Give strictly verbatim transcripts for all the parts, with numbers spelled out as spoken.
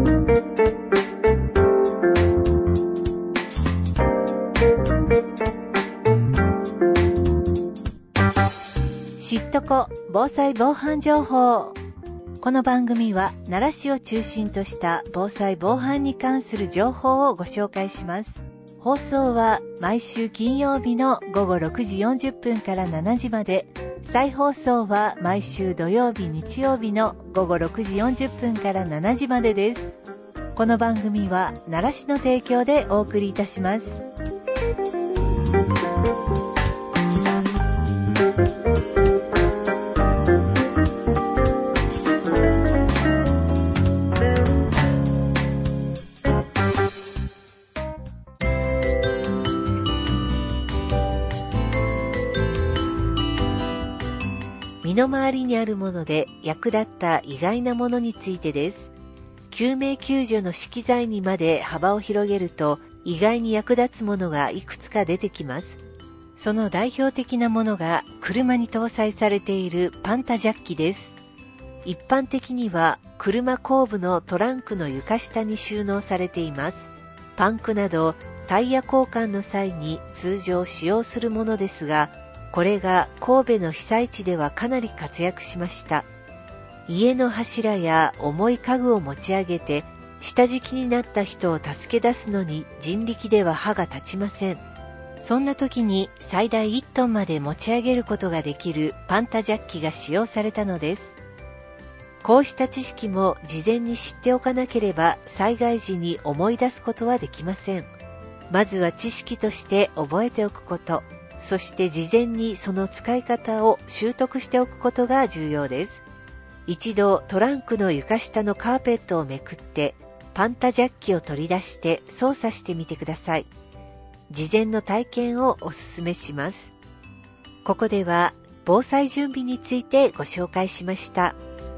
知っとこ防災防犯情報。この番組は奈良市を中心とした防災防犯に関する情報をご紹介します。放送は毎週金曜日のごごろくじよんじゅっぷんからしちじまで、再放送は毎週土曜日日曜日のごごろくじよんじゅっぷんからしちじまでです。この番組は奈良市の提供でお送りいたします。身の回りにあるもので役立った意外なものについてです。救命救助の資機材にまで幅を広げると意外に役立つものがいくつか出てきます。その代表的なものが車に搭載されているパンタジャッキです。一般的には車後部のトランクの床下に収納されています。パンクなどタイヤ交換の際に通常使用するものですが、これが神戸の被災地ではかなり活躍しました。家の柱や重い家具を持ち上げて下敷きになった人を助け出すのに人力では歯が立ちません。そんな時に最大いちトンまで持ち上げることができるパンタジャッキが使用されたのです。こうした知識も事前に知っておかなければ災害時に思い出すことはできません。まずは知識として覚えておくこと。そして事前にその使い方を習得しておくことが重要です。一度トランクの床下のカーペットをめくってパンタジャッキを取り出して操作してみてください。事前の体験をお勧めします。ここでは防災準備についてご紹介しました。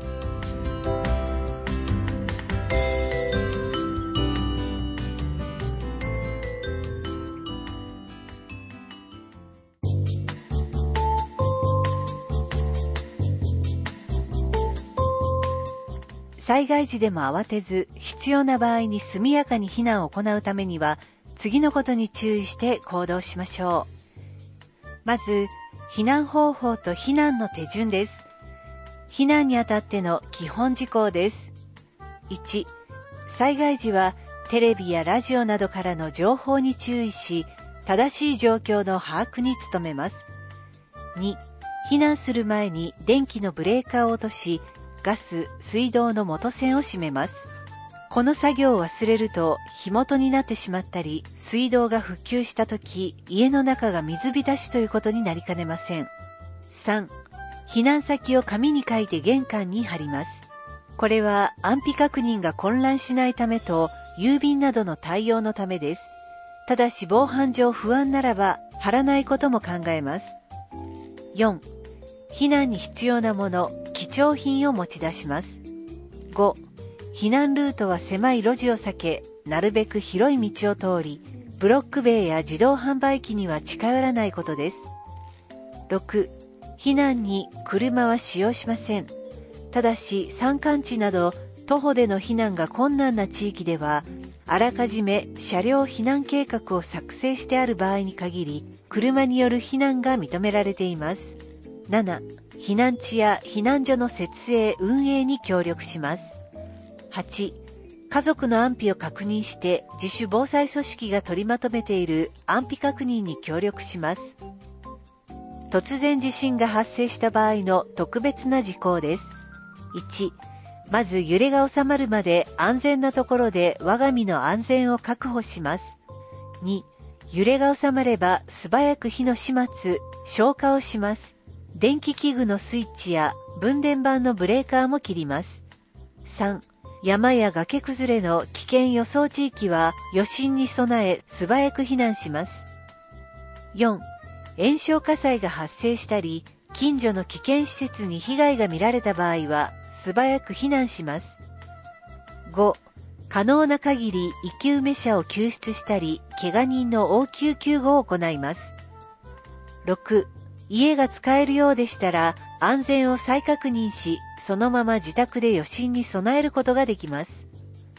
災害時でも慌てず、必要な場合に速やかに避難を行うためには、次のことに注意して行動しましょう。まず、避難方法と避難の手順です。避難にあたっての基本事項です。いち、災害時はテレビやラジオなどからの情報に注意し、正しい状況の把握に努めます。に、避難する前に電気のブレーカーを落とし、ガス、水道の元栓を閉めます。この作業を忘れると火元になってしまったり、水道が復旧したとき、家の中が水浸しということになりかねません。さん、避難先を紙に書いて玄関に貼ります。これは安否確認が混乱しないためと、郵便などの対応のためです。ただし防犯上不安ならば貼らないことも考えます。よん、避難に必要なもの、貴重品を持ち出します。ご、避難ルートは狭い路地を避け、なるべく広い道を通り、ブロック塀や自動販売機には近寄らないことです。ろく、避難に車は使用しません。ただし山間地など徒歩での避難が困難な地域では、あらかじめ車両避難計画を作成してある場合に限り、車による避難が認められています。なな、避難地や避難所の設営・運営に協力します。はち、家族の安否を確認して自主防災組織が取りまとめている安否確認に協力します。突然地震が発生した場合の特別な事項です。いち、まず揺れが収まるまで安全なところで我が身の安全を確保します。に、揺れが収まれば素早く火の始末・消火をします。電気器具のスイッチや分電盤のブレーカーも切ります。さん、山や崖崩れの危険予想地域は余震に備え素早く避難します。よん、延焼火災が発生したり、近所の危険施設に被害が見られた場合は素早く避難します。ご、可能な限り生き埋め者を救出したり、怪我人の応急救護を行います。ろく、家が使えるようでしたら安全を再確認し、そのまま自宅で余震に備えることができます。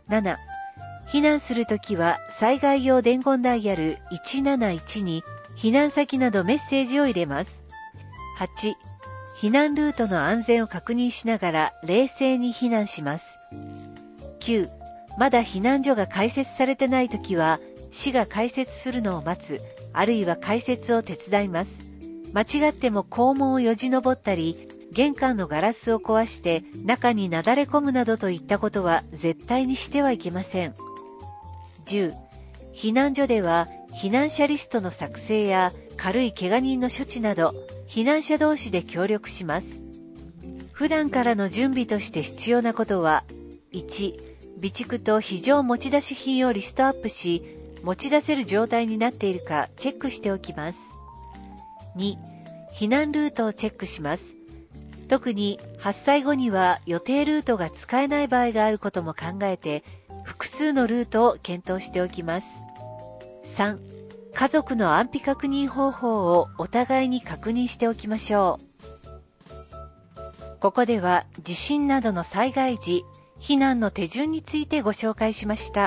なな、避難するときは災害用伝言ダイヤルいちなないちに避難先などメッセージを入れます。はち、避難ルートの安全を確認しながら冷静に避難します。きゅう、まだ避難所が開設されてないときは、市が開設するのを待つ、あるいは開設を手伝います。間違っても校門をよじ登ったり、玄関のガラスを壊して中になだれ込むなどといったことは絶対にしてはいけません。じゅう、避難所では避難者リストの作成や軽い怪我人の処置など、避難者同士で協力します。普段からの準備として必要なことは、いち、備蓄と非常持ち出し品をリストアップし、持ち出せる状態になっているかチェックしておきます。に、避難ルートをチェックします。特に発災後には予定ルートが使えない場合があることも考えて、複数のルートを検討しておきます。さん、家族の安否確認方法をお互いに確認しておきましょう。ここでは地震などの災害時、避難の手順についてご紹介しました。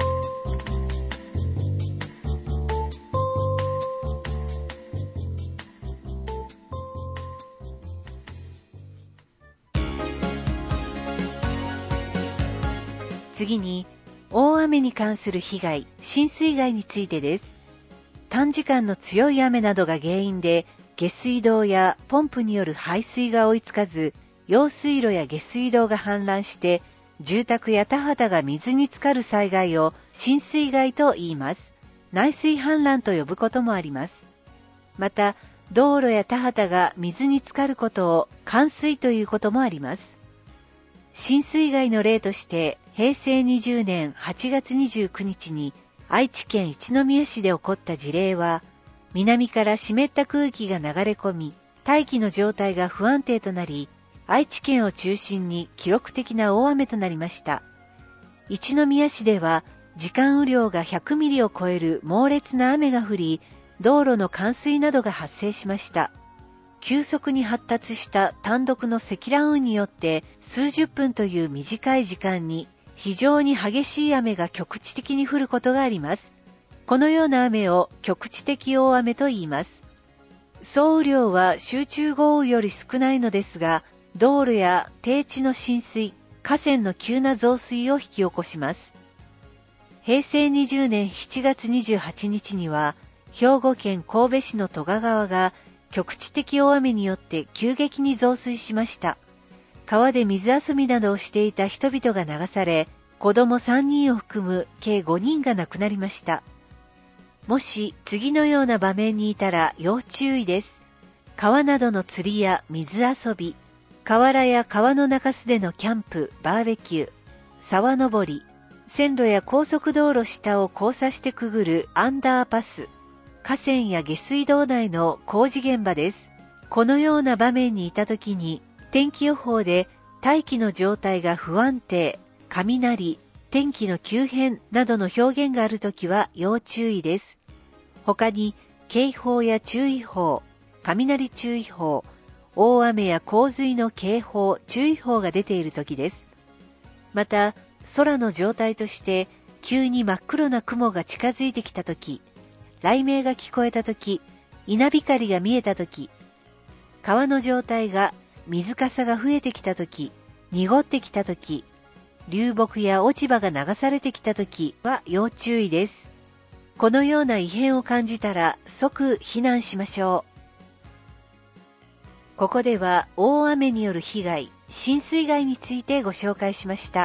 次に、大雨に関する被害、浸水害についてです。短時間の強い雨などが原因で、下水道やポンプによる排水が追いつかず、用水路や下水道が氾濫して、住宅や田畑が水に浸かる災害を浸水害と言います。内水氾濫と呼ぶこともあります。また、道路や田畑が水に浸かることを冠水ということもあります。浸水害の例として、へいせいにじゅうねんはちがつにじゅうくにちに愛知県一宮市で起こった事例は、南から湿った空気が流れ込み、大気の状態が不安定となり、愛知県を中心に記録的な大雨となりました。一宮市では、時間雨量がひゃくミリを超える猛烈な雨が降り、道路の冠水などが発生しました。急速に発達した単独の積乱雲によって数十分という短い時間に非常に激しい雨が局地的に降ることがあります。このような雨を局地的大雨と言います。総雨量は集中豪雨より少ないのですが、道路や低地の浸水、河川の急な増水を引き起こします。へいせいにじゅうねんしちがつにじゅうはちにちには、兵庫県神戸市の戸賀川が局地的大雨によって急激に増水しました。川で水遊びなどをしていた人々が流され、子供さんにんを含む計ごにんが亡くなりました。もし次のような場面にいたら要注意です。川などの釣りや水遊び、河原や川の中州でのキャンプ、バーベキュー、沢登り、線路や高速道路下を交差してくぐるアンダーパス、河川や下水道内の工事現場です。このような場面にいたときに、天気予報で大気の状態が不安定、雷、天気の急変などの表現があるときは要注意です。他に警報や注意報、雷注意報、大雨や洪水の警報、注意報が出ているときです。また、空の状態として急に真っ黒な雲が近づいてきたとき、雷鳴が聞こえたとき、稲光が見えたとき、川の状態が水かさが増えてきたとき、濁ってきたとき、流木や落ち葉が流されてきたときは要注意です。このような異変を感じたら即避難しましょう。ここでは大雨による被害、浸水害についてご紹介しました。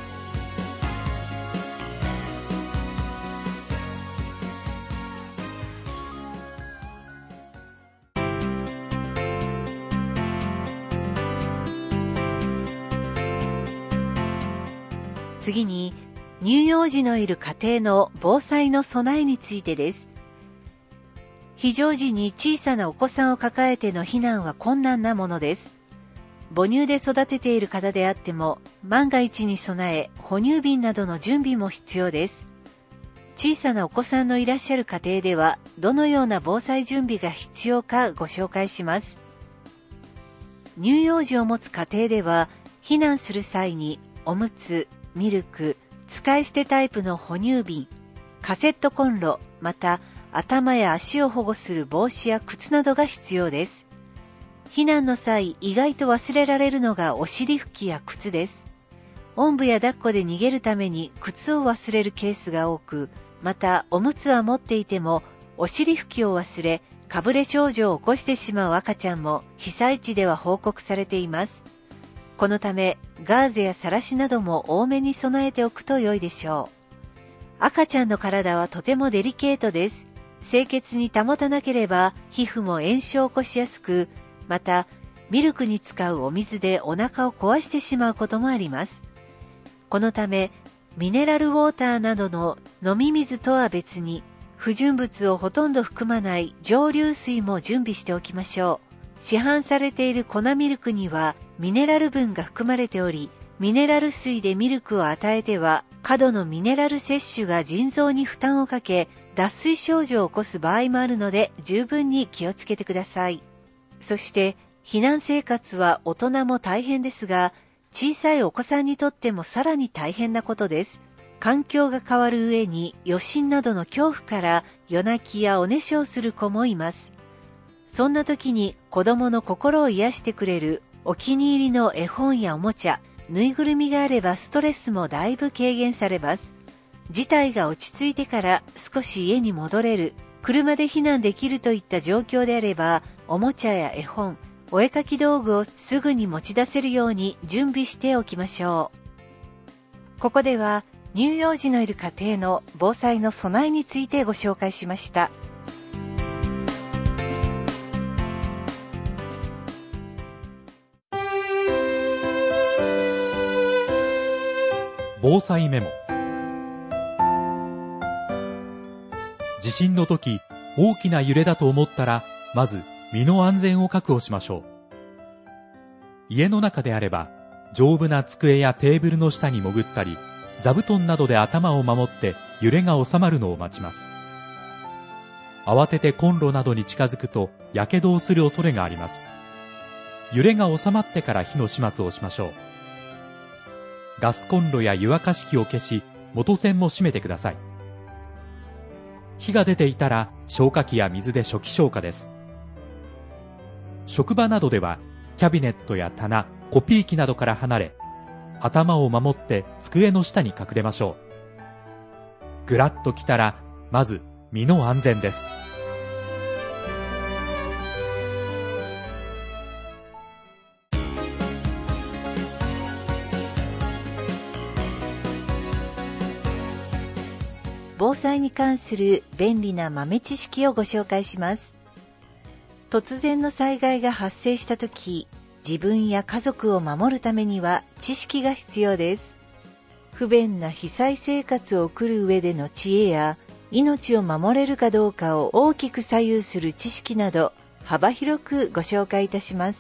次に、乳幼児のいる家庭の防災の備えについてです。非常時に小さなお子さんを抱えての避難は困難なものです。母乳で育てている方であっても、万が一に備え、哺乳瓶などの準備も必要です。小さなお子さんのいらっしゃる家庭では、どのような防災準備が必要かご紹介します。乳幼児を持つ家庭では、避難する際に、 おむつ、ミルク、使い捨てタイプの哺乳瓶、カセットコンロ、また頭や足を保護する帽子や靴などが必要です。避難の際、意外と忘れられるのがお尻拭きや靴です。おんぶや抱っこで逃げるために靴を忘れるケースが多く、またおむつは持っていてもお尻拭きを忘れ、かぶれ症状を起こしてしまう赤ちゃんも被災地では報告されています。このためガーゼやサラシなども多めに備えておくと良いでしょう。赤ちゃんの体はとてもデリケートです。清潔に保たなければ皮膚も炎症を起こしやすく、またミルクに使うお水でお腹を壊してしまうこともあります。このためミネラルウォーターなどの飲み水とは別に不純物をほとんど含まない蒸留水も準備しておきましょう。市販されている粉ミルクにはミネラル分が含まれており、ミネラル水でミルクを与えては過度のミネラル摂取が腎臓に負担をかけ脱水症状を起こす場合もあるので十分に気をつけてください。そして避難生活は大人も大変ですが、小さいお子さんにとってもさらに大変なことです。環境が変わる上に余震などの恐怖から夜泣きやおねしょをする子もいます。そんな時に子供の心を癒してくれるお気に入りの絵本やおもちゃ、ぬいぐるみがあればストレスもだいぶ軽減されます。事態が落ち着いてから少し家に戻れる、車で避難できるといった状況であれば、おもちゃや絵本、お絵描き道具をすぐに持ち出せるように準備しておきましょう。ここでは乳幼児のいる家庭の防災の備えについてご紹介しました。 防災メモ。地震の時、大きな揺れだと思ったら、まず身の安全を確保しましょう。家の中であれば、丈夫な机やテーブルの下に潜ったり、座布団などで頭を守って揺れが収まるのを待ちます。慌ててコンロなどに近づくと火傷をする恐れがあります。揺れが収まってから火の始末をしましょう。ガスコンロや湯沸かし器を消し、元栓も閉めてください。火が出ていたら消火器や水で初期消火です。職場などではキャビネットや棚、コピー機などから離れ、頭を守って机の下に隠れましょう。ぐらっと来たらまず身の安全です。 防災に関する便利な豆知識をご紹介します。突然の災害が発生したとき、自分や家族を守るためには知識が必要です。不便な被災生活を送る上での知恵や、命を守れるかどうかを大きく左右する知識など、幅広くご紹介いたします。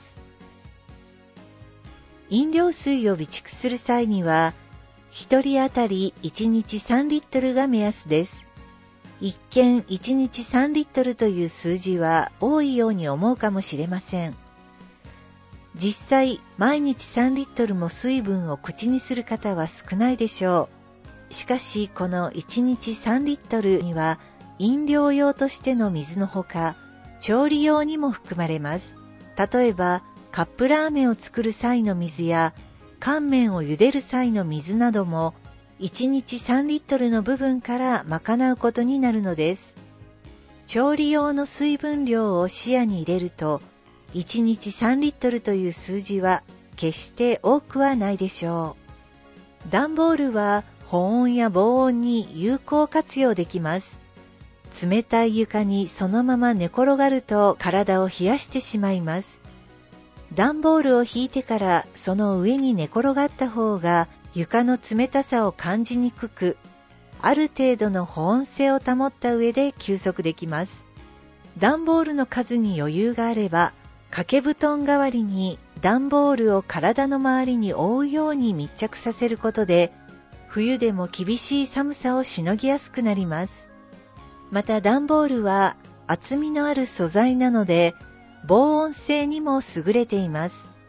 飲料水を備蓄する際には、ひとり当たりいちにちさんリットルが目安です。一見いちにちさんリットルという数字は多いように思うかもしれません。実際、毎日さんリットルも水分を口にする方は少ないでしょう。しかし、このいちにちさんリットルには、飲料用としての水のほか、調理用にも含まれます。例えば、カップラーメンを作る際の水や、乾麺を茹でる際の水なども、いちにちさんリットルの部分から賄うことになるのです。調理用の水分量を視野に入れると、いちにちさんリットルという数字は決して多くはないでしょう。段ボールは保温や防音に有効活用できます。冷たい床にそのまま寝転がると体を冷やしてしまいます。段ボールを引いてからその上に寝転がった方が床の冷たさを感じにくく、ある程度の保温性を保った上で休息できます。段ボールの数に余裕があれば、掛け布団代わりに段ボールを体の周りに覆うように密着させることで、冬でも厳しい寒さをしのぎやすくなります。また段ボールは厚みのある素材なので、防音性にも優れています。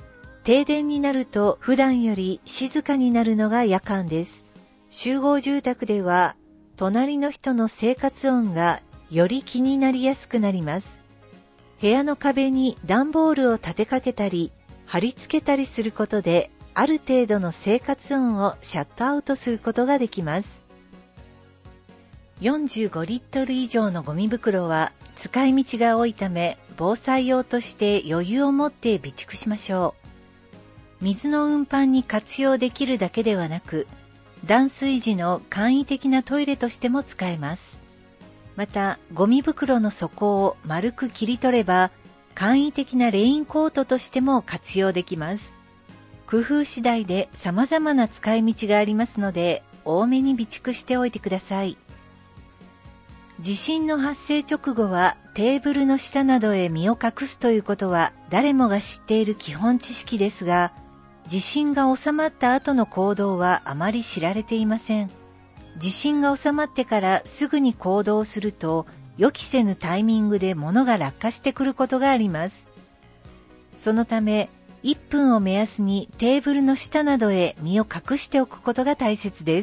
停電になると普段より静かになるのが夜間です。集合住宅では隣の人の生活音がより気になりやすくなります。部屋の壁に段ボールを立てかけたり貼り付けたりすることで、ある程度の生活音をシャットアウトすることができます。よんじゅうごリットル以上のゴミ袋は使い道が多いため、防災用として余裕を持って備蓄しましょう。水の運搬に活用できるだけではなく、断水時の簡易的なトイレとしても使えます。また、ゴミ袋の底を丸く切り取れば、簡易的なレインコートとしても活用できます。工夫次第で様々な使い道がありますので、多めに備蓄しておいてください。地震の発生直後はテーブルの下などへ身を隠すということは誰もが知っている基本知識ですが、地震が収まった後の行動はあまり知られていません。地震が収まってからすぐに行動すると、予期せぬタイミングで物が落下してくることがあります。そのため、いっぷんを目安にテーブルの下などへ身を隠しておくことが大切です。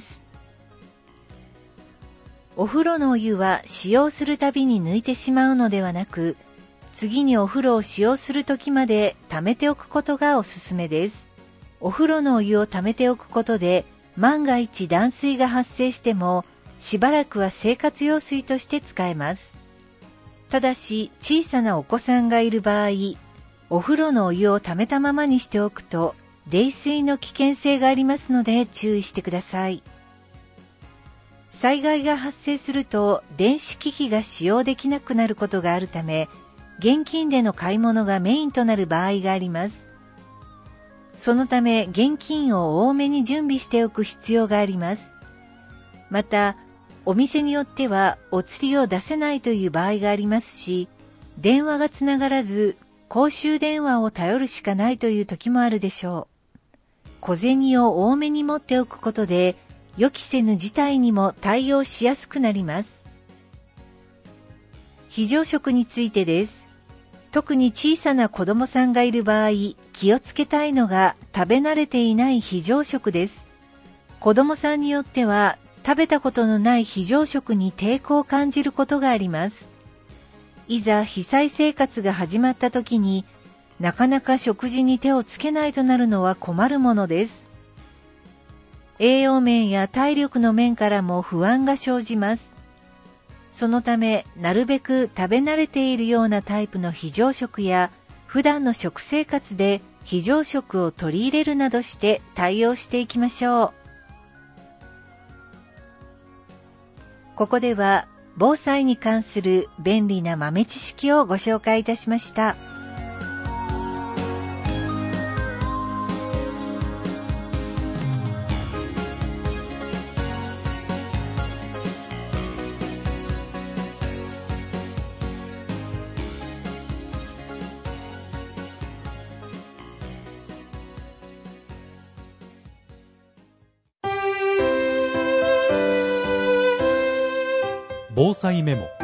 お風呂のお湯は使用するたびに抜いてしまうのではなく、次にお風呂を使用するときまで溜めておくことがおすすめです。お風呂のお湯を溜めておくことで、万が一断水が発生しても、しばらくは生活用水として使えます。ただし、小さなお子さんがいる場合、お風呂のお湯を溜めたままにしておくと、泥酔の危険性がありますので注意してください。災害が発生すると電子機器が使用できなくなることがあるため、現金での買い物がメインとなる場合があります。そのため現金を多めに準備しておく必要があります。また、お店によってはお釣りを出せないという場合がありますし、電話がつながらず公衆電話を頼るしかないという時もあるでしょう。小銭を多めに持っておくことで、予期せぬ事態にも対応しやすくなります。非常食についてです。特に小さな子供さんがいる場合、気をつけたいのが食べ慣れていない非常食です。子供さんによっては食べたことのない非常食に抵抗を感じることがあります。いざ被災生活が始まった時になかなか食事に手をつけないとなるのは困るものです。栄養面や体力の面からも不安が生じます。そのため、なるべく食べ慣れているようなタイプの非常食や、普段の食生活で非常食を取り入れるなどして対応していきましょう。ここでは、防災に関する便利な豆知識をご紹介いたしました。 防災メモ。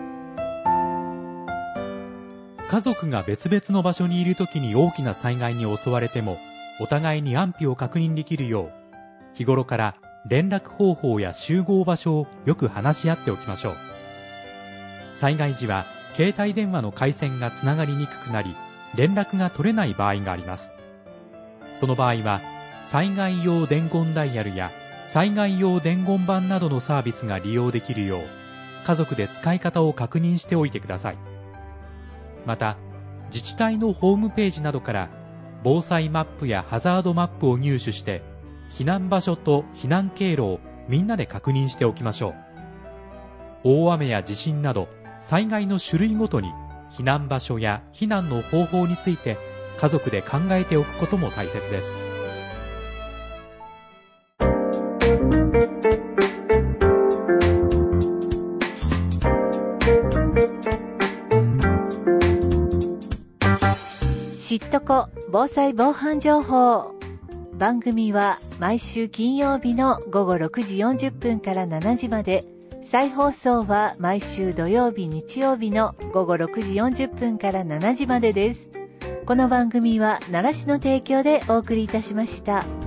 家族が別々の場所にいるときに大きな災害に襲われても、お互いに安否を確認できるよう、日頃から連絡方法や集合場所をよく話し合っておきましょう。災害時は携帯電話の回線がつながりにくくなり、連絡が取れない場合があります。その場合は、災害用伝言ダイヤルや災害用伝言板などのサービスが利用できるよう、家族で使い方を確認しておいてください。また、自治体のホームページなどから防災マップやハザードマップを入手して、避難場所と避難経路をみんなで確認しておきましょう。大雨や地震など災害の種類ごとに避難場所や避難の方法について家族で考えておくことも大切です。 知っとこ防災防犯情報。番組は毎週金曜日のごごろくじよんじゅっぷんからしちじまで、再放送は毎週土曜日日曜日のごごろくじよんじゅっぷんからしちじまでです。 この番組は奈良市の提供でお送りいたしました。